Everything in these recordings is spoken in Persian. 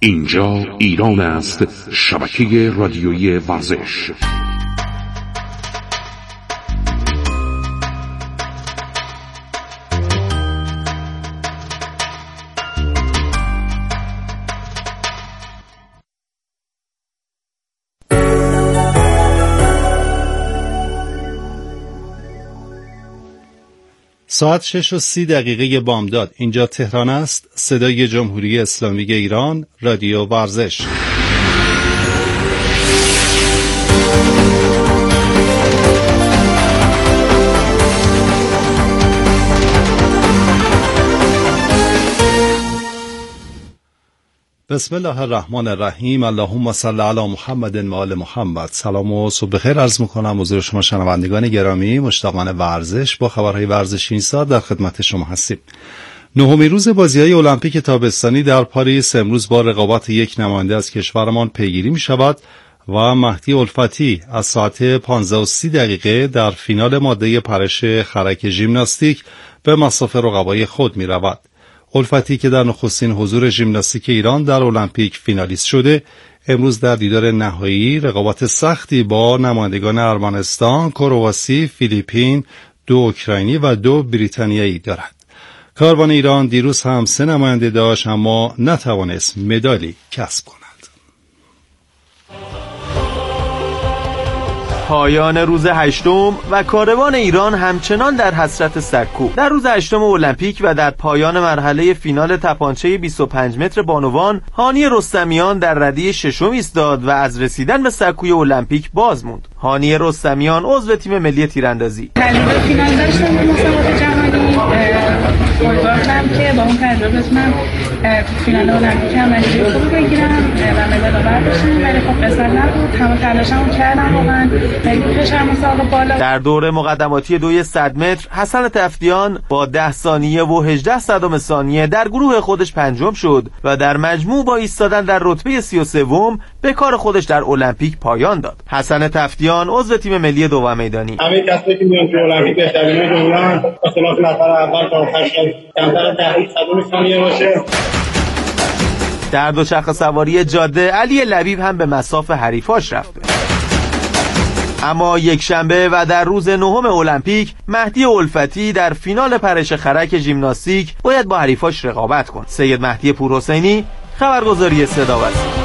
اینجا ایران است، شبکه رادیویی ورزش. ساعت 6:30 بامداد. اینجا تهران است، صدای جمهوری اسلامی ایران، رادیو ورزش. بسم الله الرحمن الرحیم. اللهم صل علی محمد و آل محمد. سلام و صبح بخیر عرض می‌کنم حضور شما شنوندگان گرامی. مشتاقان ورزش با خبرهای ورزشی این ساعت در خدمت شما هستیم. نهمین روز بازی‌های المپیک تابستانی در پاریس امروز با رقابت یک نماینده از کشورمان پیگیری می‌شود و مهدی الفتی از ساعت 15:30 در فینال ماده پرش خرک ژیمناستیک به مصاف رقبای خود می‌رود. الفتی که در نخستین حضور ژیمناستیک ایران در المپیک فینالیست شده، امروز در دیدار نهایی رقابت سختی با نمایندگان ارمنستان، کرواسی، فیلیپین، 2 اوکراینی و 2 بریتانیایی دارد. کاروان ایران دیروز هم 3 نماینده داشت اما نتوانست مدالی کسب کند. پایان روز هشتم و کاروان ایران همچنان در حسرت سکو. در روز هشتم المپیک و در پایان مرحله فینال تپانچه 25 متر بانوان، هانی رستمیان در رده ششم ایستاد و از رسیدن به سکوی المپیک باز موند. هانی رستمیان عضو تیم ملی تیراندازی. تجربه فینال داشتم در مسابقات جهانی، امیدوارم که با اون تجربه بتونم فینال المپیک هم نتیجه خوبی بگیرم و مدال آور بشم، ولی خب قصد نبود. همه تلاشمو کردم واقعا. در دور مقدماتی 200 متر حسن تفتیان با 10 ثانیه و 18 صدم ثانیه در گروه خودش پنجم شد و در مجموع با ایستادن در رتبه 33م به کار خودش در المپیک پایان داد. حسن تفتیان عضو تیم ملی دوم میدانی. همه کسایی که میان تو المپیک بهترین جمهورن با خلاف نفر اول تا آخر کمتر تحریک صدم ثانیه باشه. در دوچرخه سواری جاده علی لبیب هم به مصاف حریفاش رفته. اما یک شنبه و در روز نهم المپیک مهدی الفتی در فینال پرش خرک ژیمناستیک باید با حریفاش رقابت کند. سید مهدی پورحسینی، خبرگزاری صدا و سیما.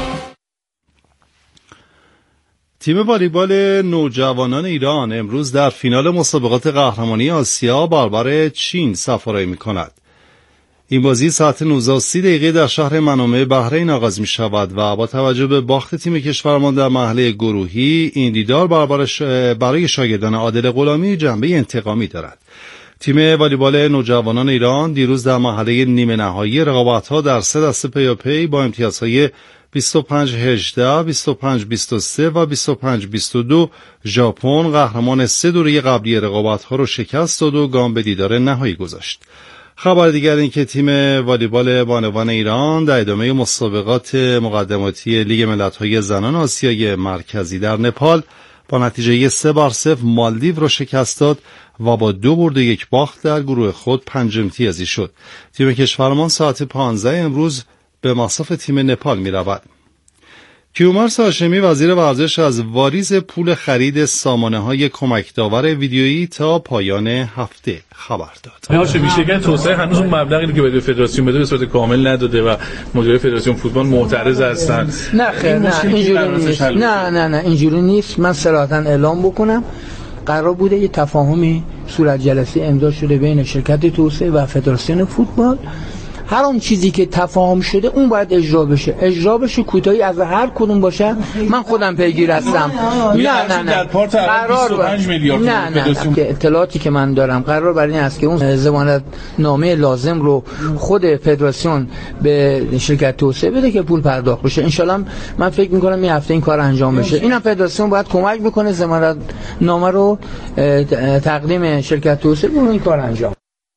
تیم والیبال نوجوانان ایران امروز در فینال مسابقات قهرمانی آسیا برابر چین سفارایی می‌کند. این بازی ساعت 19:30 در شهر منامه بحرین آغاز می شود و با توجه به باخت تیم کشورمان در مرحله گروهی، این دیدار برای شاگردان عادل غلامی جنبه انتقامی دارد. تیم والیبال نوجوانان ایران دیروز در مرحله نیمه نهایی رقابت‌ها در 3 دسته پیاپی با امتیازهای 25-18, 25-23 و 25-22 ژاپن قهرمان 3 دوره قبلی رقابت‌ها را شکست داد و گام به دیدار نهایی گذاشت. خبر دیگر این که تیم والیبال بانوان ایران در ادامه مسابقات مقدماتی لیگ ملت‌های زنان آسیای مرکزی در نپال با نتیجه 3-0 مالدیو را شکست داد و با 2 برد و 1 باخت در گروه خود 5 امتیازی شد. تیم کشورمان ساعت 15 امروز به مصاف تیم نپال می رود. کیومرث هاشمی وزیر ورزش از واریز پول خرید سامانه‌های کمک داور ویدیویی تا پایان هفته خبر داد. هاشمی شرکت توسعه هنوز اون مبلغی که به فدراسیون بده به صورت کامل نداده و مدیر فدراسیون فوتبال معترض هستن. نه خیر، نه اینجوری نیست. نه اینجوری نیست. من صراحتاً اعلام بکنم قرار بوده یه تفاهمی صورت جلسه امضا شده بین شرکت توسعه و فدراسیون فوتبال. هر اون چیزی که تفاهم شده اون باید اجرا بشه کوتاهی از هر کدوم باشه. من خودم پیگیر هستم. نه در پارت اول 25 میلیارد. نه که اطلاعاتی که من دارم قرار بر این است که اون ضمانت نامه لازم رو خود فدراسیون به شرکت توسعه بده که پول پرداخت بشه. ان شاء الله من فکر می‌کنم این هفته این کار انجام بشه. اینم فدراسیون باید کمک بکنه ضمانت نامه رو تقدیم شرکت توسعه به این کار انجام.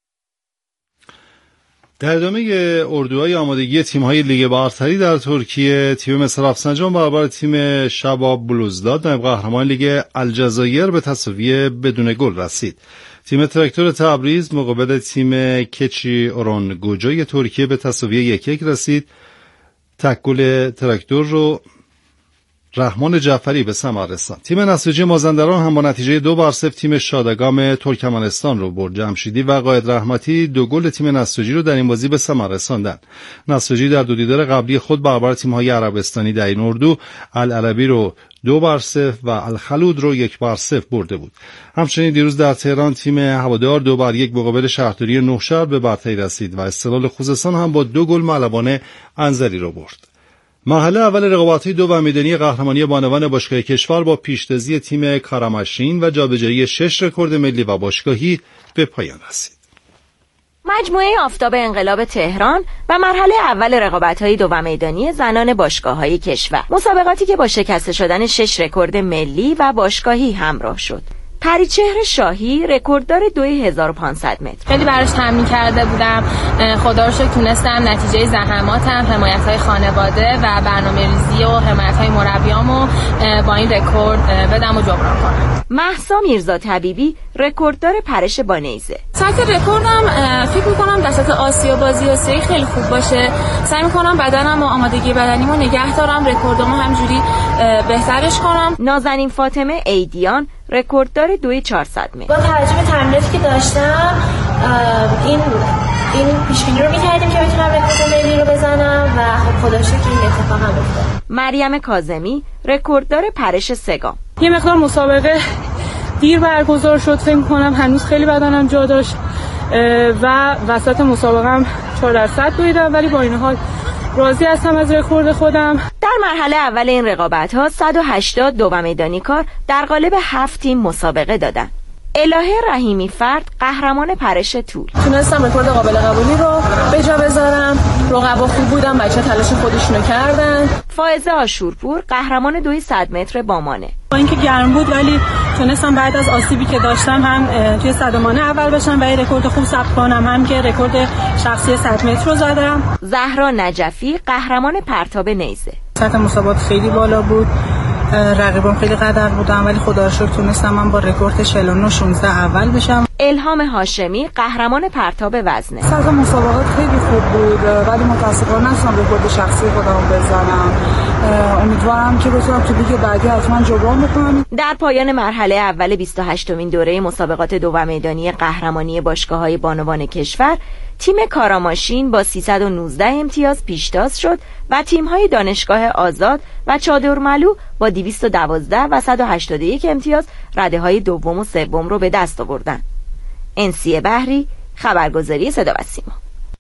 در ادامه اردوهای آمادگی تیم‌های لیگ برتری در ترکیه، تیم مصر رفسنجان برابر تیم شباب بلوزداد نایب قهرمان لیگ الجزایر به تساوی بدون گل رسید. تیم تراکتور تبریز مقابل تیم کچی اوران گوجای ترکیه به تساوی 1-1 رسید. تک گل تراکتور رو رحمان جعفری به ثمر رساند. تیم نساجی مازندران هم با نتیجه 2-0 تیم شادگام ترکمنستان رو برد. جمشیدی و قائد رحمتی 2 گل تیم نساجی رو در این بازی به ثمر رساندند. نساجی در 2 دیدار قبلی خود برابر تیم‌های عربستانی در این اردو العربی رو 2-0 و الخلود رو 1-0 برده بود. همچنین دیروز در تهران تیم هوادار 2-1 مقابل شهرداری نوشهر به برتری رسید و استقلال خوزستان هم با 2 گل ملوان انزلی رو برد. مرحله اول رقابت‌های 2 میدانی قهرمانی بانوان باشگاه کشور با پیشتازی تیم کاراماشین و جابجایی 6 رکورد ملی و باشگاهی به پایان رسید. مجموعه آفتاب انقلاب تهران و مرحله اول رقابت‌های 2 میدانی زنان باشگاه‌های کشور، مسابقاتی که با شکسته شدن 6 رکورد ملی و باشگاهی همراه شد. پریچهر شاهی رکورددار 2500 متر. خیلی براش تمرین کرده بودم، خدا رو شکر تونستم نتیجه زحماتم، حمایت‌های خانواده و برنامه‌ریزی و حمایت‌های مربیامو با این رکورد بدم و جبران کنم. مهسا میرزا طبیبی رکورددار پرش با نیزه. سطح رکوردم فکر می‌کنم در سطح آسیا بازی آسیایی خیلی خوب باشه. سعی می‌کنم بدنم و آمادگی بدنیمو نگه دارم، رکوردمو همجوری بهترش کنم. نازنین فاطمه ایدیان رکورددار 2400 متر. با توجه به تمریناتی که داشتم این پیش‌بینی رو می‌کردیم که بتونم رکورد ملی رو بزنم و خدا شکر این اتفاق هم افتاد. مریم کاظمی رکورددار پرش سگام. یه مقدار مسابقه دیر برگزار شد، فکر می‌کنم هنوز خیلی بدنم جا داشت و وسط مسابقه‌ام 4% دویدم، ولی با این حال راضی هستم از رکورد خودم. در مرحله اول این رقابت‌ها 180 2 میدانی کار در قالب 7 تیم مسابقه دادند. الهه رحیمی فرد قهرمان پرش طول. تونستم رکورد قابل قبولی رو به جا بذارم. رقبا خوب بودن، بچه‌ها تلاش خودشونو کردن. فائزه آشورپور قهرمان 200 متر بامانه. با اینکه گرم بود ولی تونستم بعد از آسیبی که داشتم هم توی صدمانه اول بشم و یه رکورد خوب ثبت کنم، هم که رکورد شخصی 100 متر رو زدم. زهرا نجفی قهرمان پرتاب نیزه. سطح مسابقات خیلی بالا بود، رقیبان خیلی قدر بودن، ولی خدا رو شکر تونستم من با رکورد 49-16 اول بشم. الهام هاشمی قهرمان پرتاب وزنه. سطح مسابقات خیلی خوب بود ولی متاسفانه نتونستم رکورد شخصی خودم بزنم. امیدوارم که بتونم تو لیگ بعدی حتما جبران بکنم. در پایان مرحله اول 28مین دوره مسابقات 2 میدانی قهرمانی باشگاه‌های بانوان کشور، تیم کاراماشین با 319 امتیاز پیشتاز شد و تیم‌های دانشگاه آزاد و چادرملو با 212 و 181 امتیاز رده‌های دوم و سوم رو به دست آوردند. انسی بحری، خبرگزاری صدا و سیما.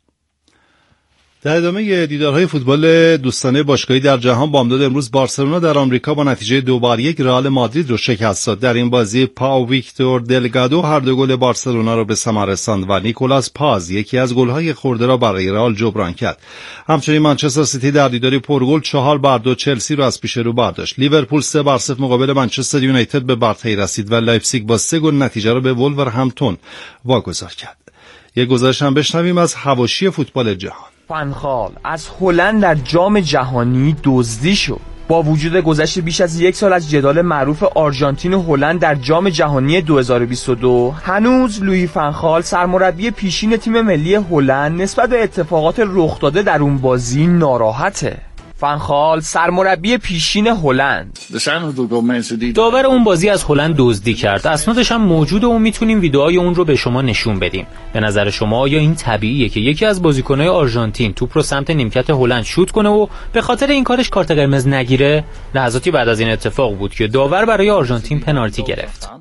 در ادامه دیدارهای فوتبال دوستانه باشگاهی در جهان بامداد امروز بارسلونا در آمریکا با نتیجه 2-1 رئال مادرید رو شکست داد. در این بازی پاو ویکتور دلگادو هر 2 گل بارسلونا را به ثمر رساند و نیکولاس پاز یکی از گل‌های خورده را برای رئال جبران کرد. همچنین منچستر سیتی در دیداری پرگل 4-2 چلسی را از پیش رو برداشت. لیورپول 3-0 مقابل منچستر یونایتد به برتری رسید و لایپزیگ با 3 گل نتیجه را به ولورهمپتون واگذار کرد. یک گزارش هم بشنویم از حواشی فوتبال جهان. فنخال از هلند در جام جهانی دزدی شد. با وجود گذشت بیش از 1 سال از جدال معروف آرژانتین و هلند در جام جهانی 2022 هنوز لویی فنخال سرمربی پیشین تیم ملی هلند نسبت به اتفاقات رخ داده در اون بازی ناراحته. فنخال سرمربی پیشین هلند. داور اون بازی از هلند دزدی کرد. اسنادش هم موجوده و میتونیم ویدئوهای اون رو به شما نشون بدیم. به نظر شما آیا این طبیعیه که یکی از بازیکن‌های آرژانتین توپ رو سمت نیمکت هلند شوت کنه و به خاطر این کارش کارت قرمز نگیره؟ لحظاتی بعد از این اتفاق بود که داور برای آرژانتین پنالتی گرفت.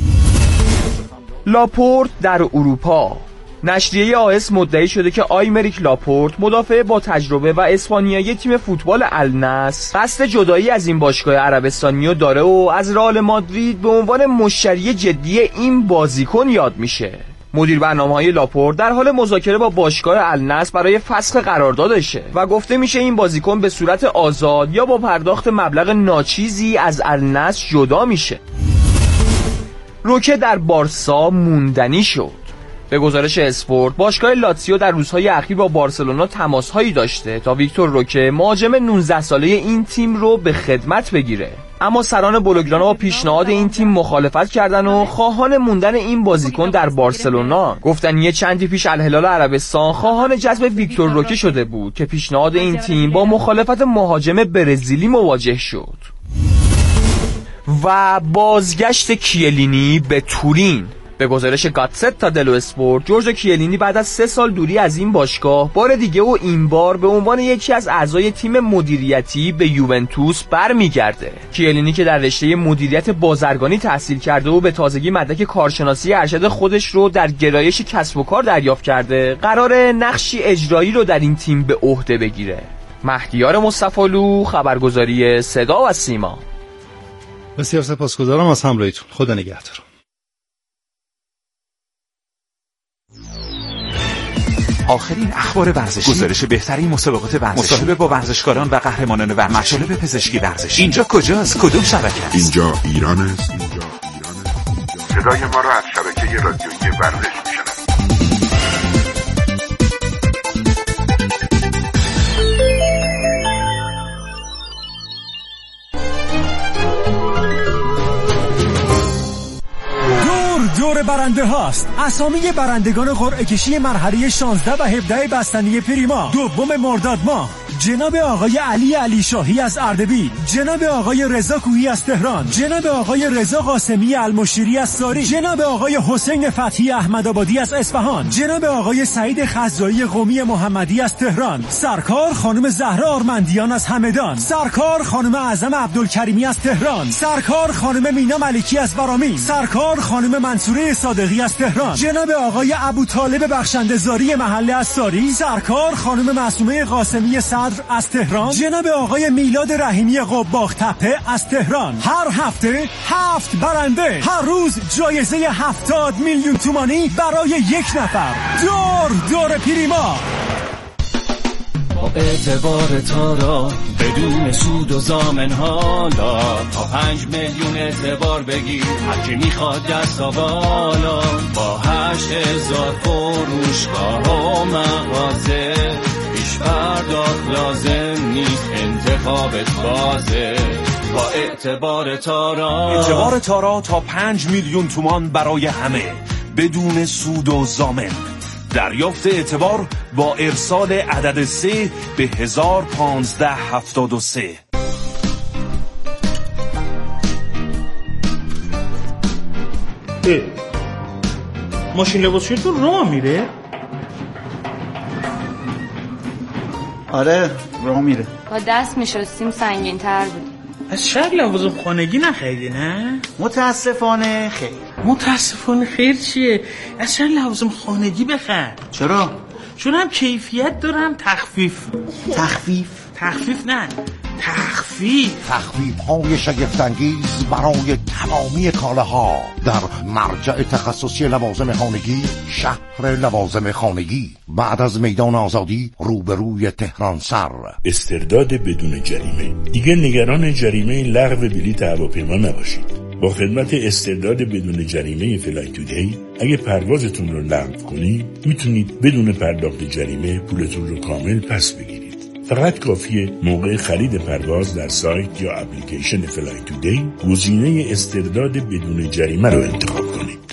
لاپورت در اروپا. نشریه آس مدعی شده که آیمریک لاپورت مدافع با تجربه و اسپانیایی تیم فوتبال النصر قصد جدایی از این باشگاه عربستانی داره و از رئال مادرید به عنوان مشتری جدی این بازیکن یاد میشه. مدیر برنامه‌های لاپورت در حال مذاکره با باشگاه النصر برای فسخ قراردادشه و گفته میشه این بازیکن به صورت آزاد یا با پرداخت مبلغ ناچیزی از النصر جدا میشه. روکه در بارسا موندنی شد. به گزارش اسپورت باشگاه لاتزیو در روزهای اخیر با بارسلونا تماس‌هایی داشته تا ویکتور روکه مهاجم 19 ساله این تیم رو به خدمت بگیره، اما سران بلوگرانا با پیشنهاد این تیم مخالفت کردن و خواهان موندن این بازیکن در بارسلونا گفتن یه چندی پیش الهلال عربستان خواهان جذب ویکتور روکه شده بود که پیشنهاد این تیم با مخالفت مهاجم برزیلی مواجه شد. و بازگشت کیلینی به تورین. به گزارش گاتزتا دلو اسپورت جورجو کیلینی بعد از 3 سال دوری از این باشگاه بار دیگه و این بار به عنوان یکی از اعضای تیم مدیریتی به یوونتوس برمیگرده. کیلینی که در رشته مدیریت بازرگانی تحصیل کرده و به تازگی مدرک کارشناسی ارشد خودش رو در گرایش کسب و کار دریافت کرده، قراره نقشی اجرایی رو در این تیم به عهده بگیره. مهدیار مصطفی‌لو، خبرگزاری صدا و سیما. بسیار سپاسگزارم از همراهیتون. خدا نگهدار. آخرین اخبار ورزشی، گزارش بهترین مسابقات ورزشی، مصاحبه با ورزشکاران و قهرمانان ورزشی، مطالب پزشکی ورزشی. اینجا کجاست؟ کدوم شبکه است؟ اینجا ایران است. صدای ما را از شبکه رادیویی ورزش میشنوید. دور برنده هاست. اسامی برندگان قرعه کشی مرحله 16 و 17 بستنی پریما 2 مرداد ماه: جناب آقای علی شاهی از اردبیل، جناب آقای رضا کوهی از تهران، جناب آقای رضا قاسمی المشیری از ساری، جناب آقای حسین فتحی احمدآبادی از اصفهان، جناب آقای سعید خزایی قومی محمدی از تهران، سرکار خانم زهرا آرمندیان از همدان، سرکار خانم اعظم عبدالکریمی از تهران، سرکار خانم مینا ملکی از ورامین، سرکار خانم منصوره صادقی از تهران، جناب آقای ابوطالب بخشنده‌زاری محله از ساری، سرکار خانم معصومه قاسمی از تهران، جناب آقای میلاد رحیمی قباق تپه از تهران. هر هفته 7 برنده، هر روز جایزه 70 میلیون تومانی برای 1 نفر. دور پریما. با اعتبار تارا بدون سود و ضامن حالا تا 5 میلیون اعتبار بگیر هر کی میخواد دست بالا. با 8000 فروشگاه و مغازه پیش پرداخت لازم نیست، انتخابت بازه. با اعتبار تارا تا 5 میلیون تومان برای همه بدون سود و ضامن. دریافت اعتبار با ارسال عدد 3 به 1573. ماشین لباسشویی تو راه میره؟ آره راه میره. با دست میشستیم سنگین تر بود. از شاید لوازم خانگی نخریدی نه؟ متاسفانه خیر. متاسفانه خیر چیه؟ از شاید لوازم خانگی بخر. چرا؟ چون هم کیفیت دارم تخفیف نه تخفیف های شگفت‌انگیز برای تمامی کالاها در مرجع تخصصی لوازم خانگی، شهر لوازم خانگی، بعد از میدان آزادی روبروی تهران سر. استرداد بدون جریمه. دیگه نگران جریمه لغو بلیط هواپیما نباشید. با خدمت استرداد بدون جریمه فلای تودی اگه پروازتون رو لغو کنید میتونید بدون پرداخت جریمه پولتون رو کامل پس بگیرید. فقط کافیه موقع خرید پرواز در سایت یا اپلیکیشن فلای تودی گزینه استرداد بدون جریمه رو انتخاب کنید.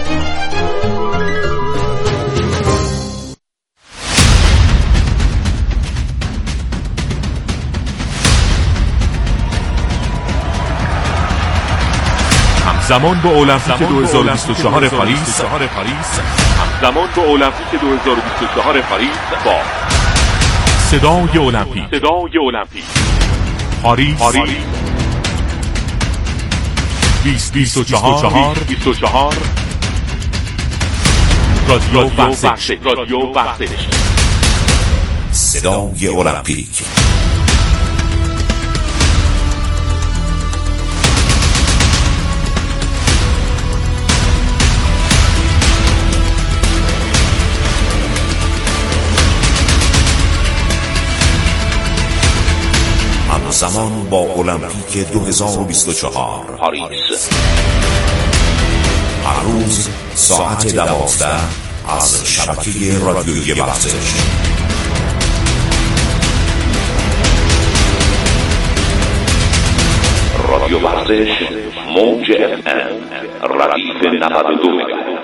همزمان با المپیک 2024 پاریس همزمان با المپیک 2024 پاریس با صدای المپیک پاریس 2024 رادیو ورزش صدای المپیک. زمان با المپیک 2024 پاریس. هر روز ساعت 12 از شبکه رادیویی ورزش. رادیو ورزش موج FM ردیف 92 مگاهرتز.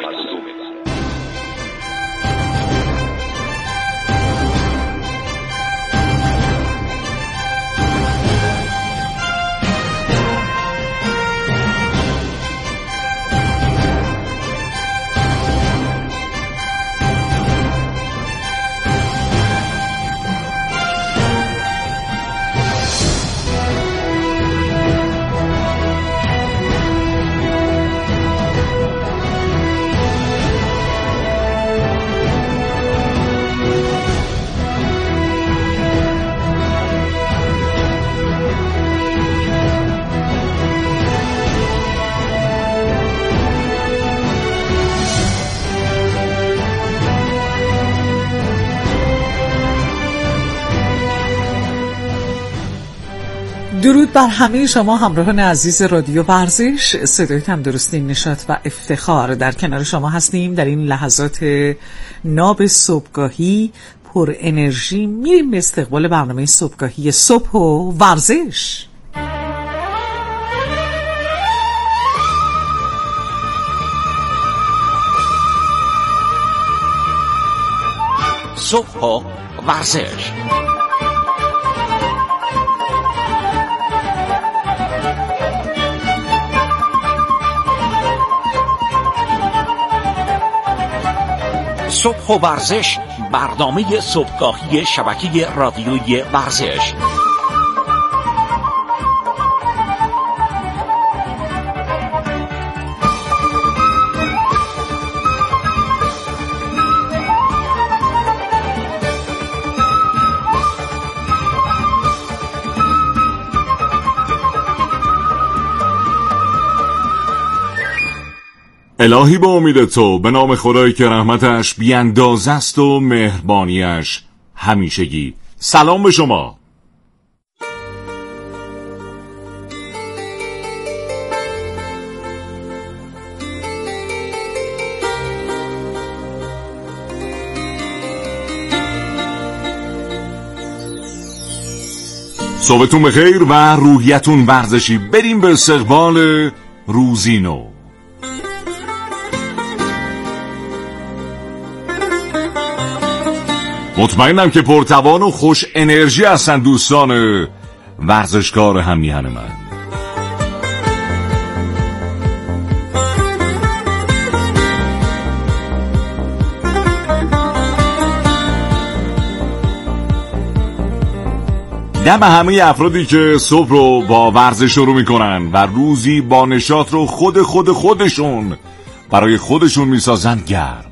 درود بر همه شما همراهان عزیز رادیو ورزش. صدای تندرستی، نشاط و افتخار در کنار شما هستیم در این لحظات ناب صبحگاهی پر انرژی. میریم به استقبال برنامه صبحگاهی صبح و ورزش. صبح و ورزش. صبح و ورزش، برنامه صبحگاهی شبکه رادیویی ورزش. الهی با امید تو، به نام خدایی که رحمتش بی‌اندازه است و مهربانیش همیشگی. سلام به شما. صبحتون بخیر و روحیتون ورزشی. بریم به استقبال روزینو. مطمئنم که پرتوان و خوش انرژی هستن دوستان ورزشکار همیهن من. دم همه افرادی که صبح رو با ورزش شروع میکنن و روزی با نشاط رو خودشون برای خودشون میسازن گرم.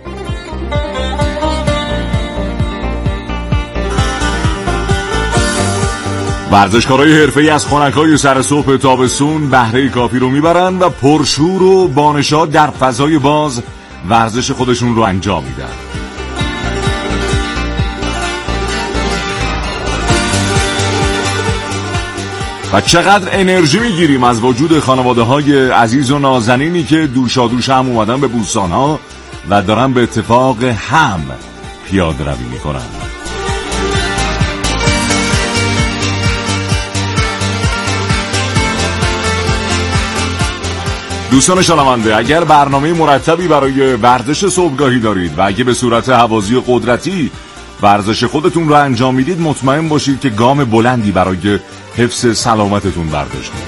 ورزشکارای حرفه‌ای از خنک‌های سر صبح تابستون بهره کافی رو میبرن و پرشور و بانشاد در فضای باز ورزش خودشون رو انجام میدن. و چقدر انرژی میگیریم از وجود خانواده‌های عزیز و نازنینی که دوشادوش هم اومدن به بوستان‌ها و دارن به اتفاق هم پیاده روی میکنن. دوستان شنونده، اگر برنامه مرتبی برای ورزش صبحگاهی دارید و اگه به صورت هوازی قدرتی ورزش خودتون رو انجام میدید، مطمئن باشید که گام بلندی برای حفظ سلامتتون برداشتید.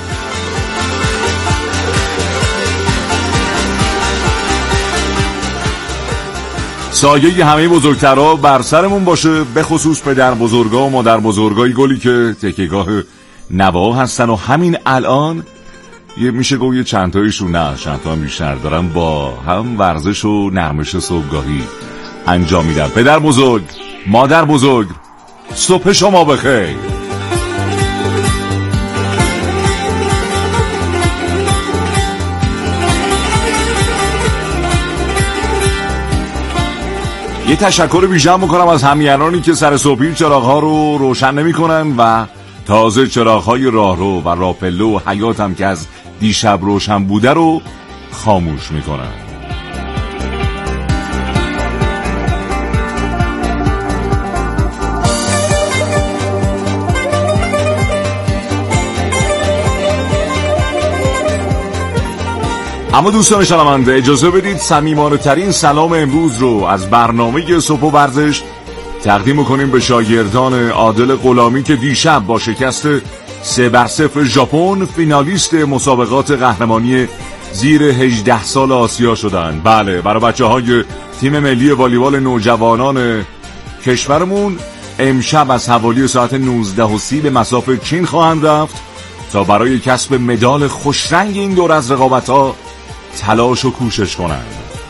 سایه همه بزرگترها بر سرمون باشه، به خصوص پدر بزرگا و مادر بزرگای گلی که تکیه‌گاه نوا هستن و همین الان میشه گفت یه چند تایشون، نه چند تا هم بیشتر، دارن با هم ورزش و نرمش صبحگاهی انجام میدن. پدر بزرگ، مادر بزرگ، صبح شما بخیر. یه تشکر ویژه میکنم از همیهنانی که سر صبحی چراغ‌ها رو روشن نمی‌کنن و تازه چراغ‌های راهرو و راهپله و حیاط هم که از دیشب روشن بوده رو خاموش میکنن. اما دوستان شنونده اجازه بدید صمیمانه ترین سلام امروز رو از برنامه صبح و ورزش تقدیم کنیم به شاگردان عادل غلامی که دیشب با شکست 3-0 ژاپن فینالیست مسابقات قهرمانی زیر 18 سال آسیا شدند. بله، برای بچه‌های تیم ملی والیبال نوجوانان کشورمون امشب از حوالی ساعت 19:30 به مصاف چین خواهند رفت تا برای کسب مدال خوشرنگ این دور از رقابت‌ها تلاش و کوشش کنند.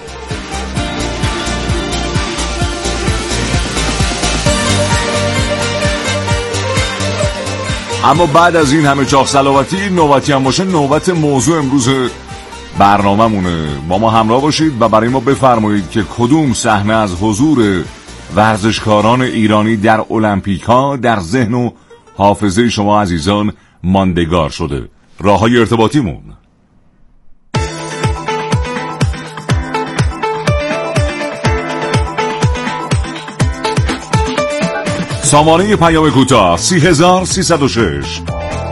اما بعد از این همه چاق صلواتی نوبتی هم باشه نوبت موضوع امروز برنامه مونه. با ما همراه باشید و برای ما بفرمایید که کدوم صحنه از حضور ورزشکاران ایرانی در المپیک‌ها در ذهن و حافظه شما عزیزان ماندگار شده. راه‌های ارتباطیمون سامانه پیام کوتاه 30306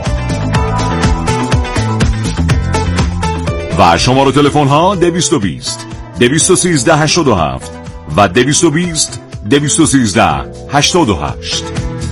و شماره تلفن ها 220 213 87 و 220 213 88.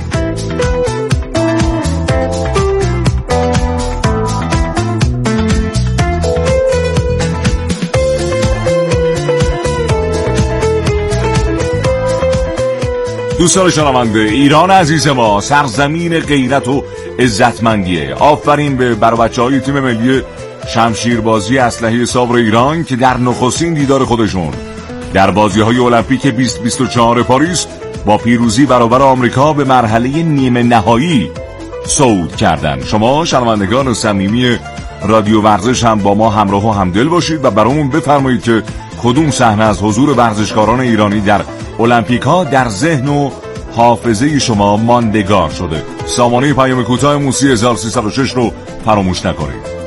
دوستان شنونده، ایران عزیز ما سرزمین غیرت و عزتمندیه. آفرین به بچه‌های تیم ملی شمشیربازی اسلحه صابر ایران که در نخستین دیدار خودشون در بازی‌های المپیک 2024 پاریس با پیروزی برابر آمریکا به مرحله نیمه نهایی صعود کردند. شما شنوندگان صمیمی رادیو ورزش هم با ما همراه و همدل باشید و برامون بفرمایید که کدوم صحنه از حضور ورزشکاران ایرانی در المپیک‌ها در ذهن و حافظه شما ماندگار شده. سامانه پیام کوتاه موسی 1306 رو فراموش نکنید.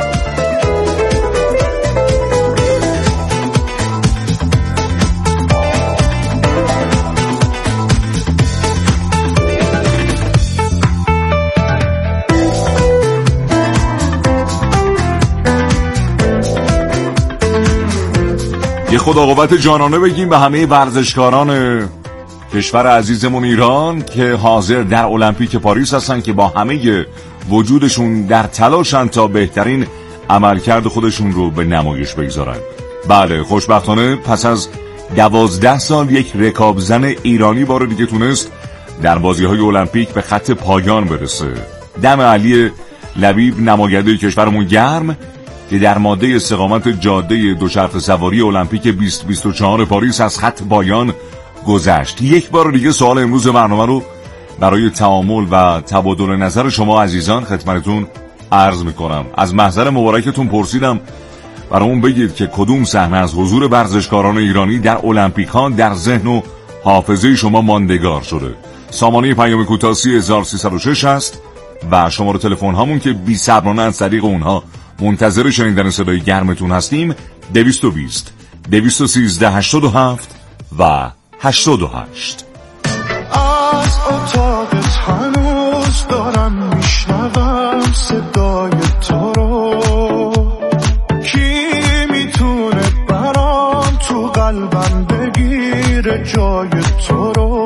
یه خداقوت جانانه بگیم به همه ورزشکاران کشور عزیزمون ایران که حاضر در المپیک پاریس هستن که با همه وجودشون در تلاشن تا بهترین عملکرد خودشون رو به نمایش بگذارن. بله، خوشبختانه پس از 12 سال یک رکابزن ایرانی بار دیگه تونست در بازی‌های المپیک به خط پایان برسه. دم علی لبیب نماینده کشورمون گرم که در ماده استقامت جاده دوچرخه سواری المپیک 2024 پاریس از خط پایان گذشت. یک بار دیگه سوال امروز برنامه رو برای تعامل و تبادل نظر شما عزیزان خدمتتون عرض میکنم. از محضر مبارکتون پرسیدم برامون بگید که کدوم صحنه از حضور ورزشکاران ایرانی در المپیک‌ها در ذهن و حافظه شما ماندگار شده. سامانه پیام کوتاه 30306 هست و شماره تلفن هامون که بی‌صبرانه از طریق اونها منتظر شنیدن صدای گرمتون هستیم 220 213 87 و 88. از اتاقت هنوز دارم میشنوم صدای تو رو، کی میتونه برام تو قلبم بگیره جای تو رو،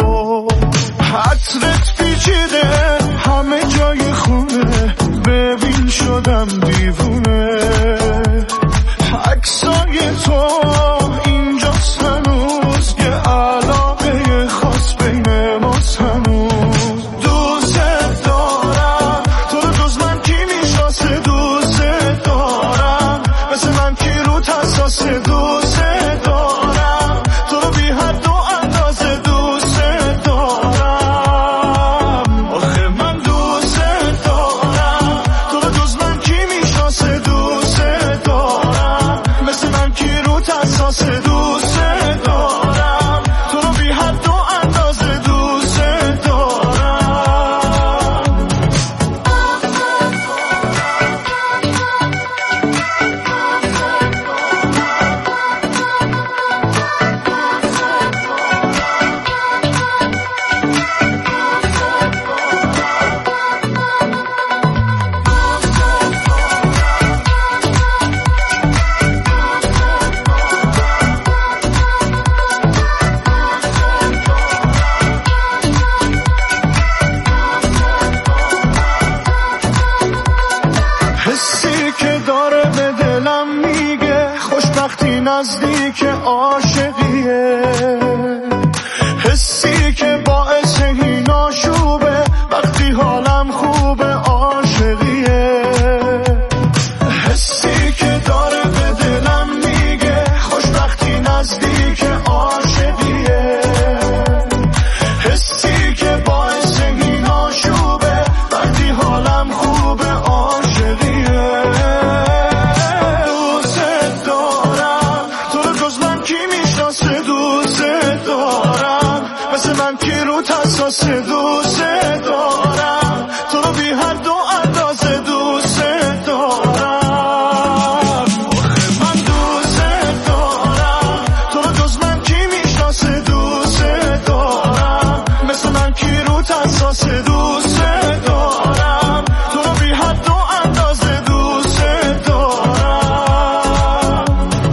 حترت پیچیده همه جای خونه، ببین شدم دیوونه، عکسای تو اینجاست هنوز، یه علاقه خاص بین ماست هنوز، دوست دارم تو رو، جز من کی میشناسه، دوست دارم مثل من کی رو حساسه، دوست دارم تو رو بی حد و داره به دلم میگه خوشبختی نزدیک عاشقیه، حسی که باعث این آشوبه وقتی حالم خوبه عاشقیه، حسی که داره به دلم میگه خوشبختی نزدیک عاشقیه، حسی که باعث این آشوبه وقتی حالم خوبه عاشقیه. دوست دارم تو رو جز من کی میشناسه، دوست دارم مثل من کی رو حساس، دوست دارم تو رو بی حد و اندازه، دوست دارم من دوست دارم تو رو جز من کی میشناسه، دوست دارم مثل من کی رو حساس، دوست دارم تو رو بی حد و اندازه، دوست دارم.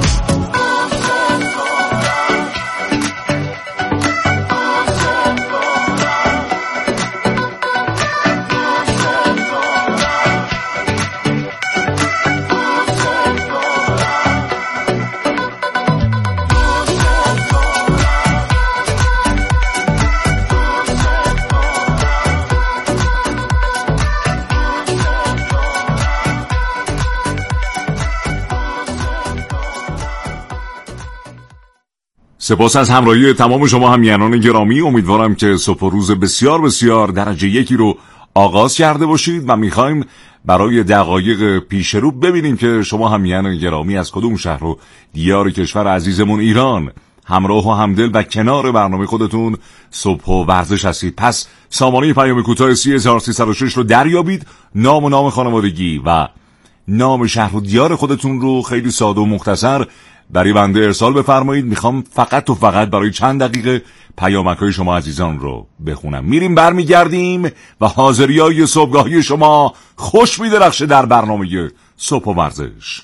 سپاس از همراهی تمام شما همیهنان گرامی. امیدوارم که صبح و روز بسیار بسیار درجه یکی رو آغاز کرده باشید و میخوایم برای دقایق پیش رو ببینیم که شما همیهنان گرامی از کدوم شهر و دیار کشور عزیزمون ایران همراه و همدل و کنار برنامه خودتون صبح و ورزش هستید. پس سامانه پیام کوتاه 3306 رو دریابید، نام و نام خانوادگی و نام شهر و دیار خودتون رو خیلی ساده و مختصر برای بنده ارسال بفرمایید. میخوام فقط و فقط برای چند دقیقه پیامک‌های شما عزیزان رو بخونم. میریم برمیگردیم و حاضریای صبحگاهی شما خوش می‌درخشه در برنامه صبح و ورزش.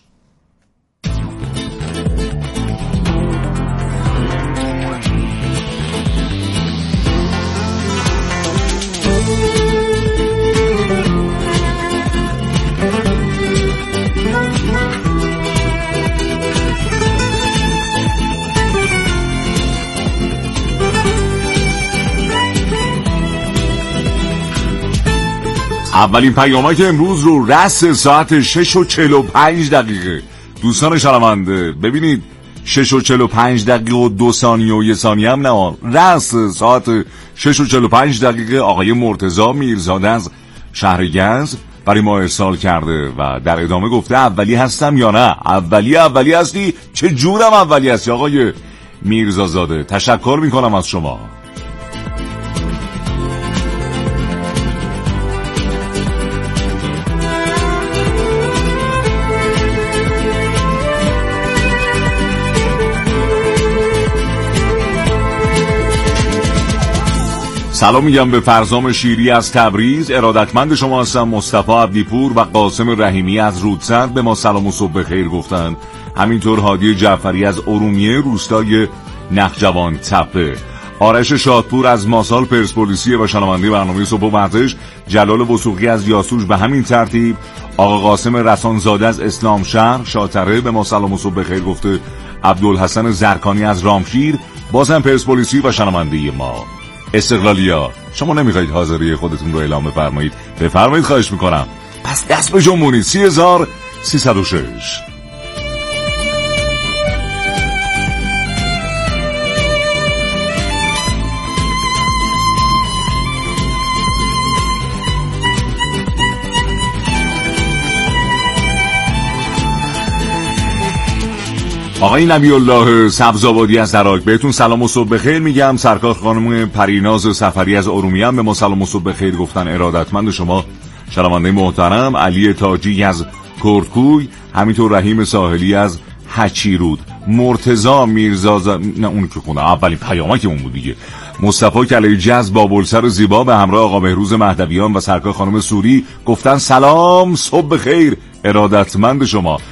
اولین پیامک امروز رو رس ساعت 6:45 دوستان شنونده ببینید 6:45 و 2 ثانیه و 1 ثانیه هم نه، رس ساعت 6:45 آقای مرتضی میرزاده از شهر گنز برای ما ارسال کرده و در ادامه گفته اولی هستم یا نه؟ اولی هستی؟ چه جورم اولی هستی آقای میرزازاده؟ تشکر میکنم از شما. سلام میگم به فرزام شیری از تبریز. ارادتمند شما هستم. مصطفی عبدیپور و قاسم رحیمی از رودسند به ما سلام و صبح بخیر گفتند. همینطور هادی جعفری از ارومیه روستای نخجوان تپه، آرش شادپور از ماسال پرسپولیسی و شنونده برنامه صبح و ورزش، جلال وثوقی از یاسوج به همین ترتیب، آقا قاسم رسانزاده از اسلام شهر شاتره به ما سلام و صبح بخیر گفته، عبدالحسن زرکانی از رامشیر بازم پرسپولیسی و شنونده ما. استقلالیا شما نمیخواید حاضری خودتون رو اعلام بفرمایید؟ بفرمایید خواهش میکنم. پس دست به جنبونید. 3306. آقای نبی الله سبزآبادی از عراق بهتون سلام و صبح بخیر میگم. سرکار خانم پریناز سفری از ارومیه هم به ما سلام و صبح بخیر گفتن. ارادتمند شما شنونده محترم. علی تاجی از کردکوی، همینطور رحیم ساحلی از حچیرود، مرتضی میرزا نه اون که خونه اولین پیامک اون بود دیگه، مصطفی کلیجی از بابلسر زیبا به همراه آقا مهروز مهدویان و سرکار خانم سوری گفتن سلام صبح بخیر. ارادتمند شما.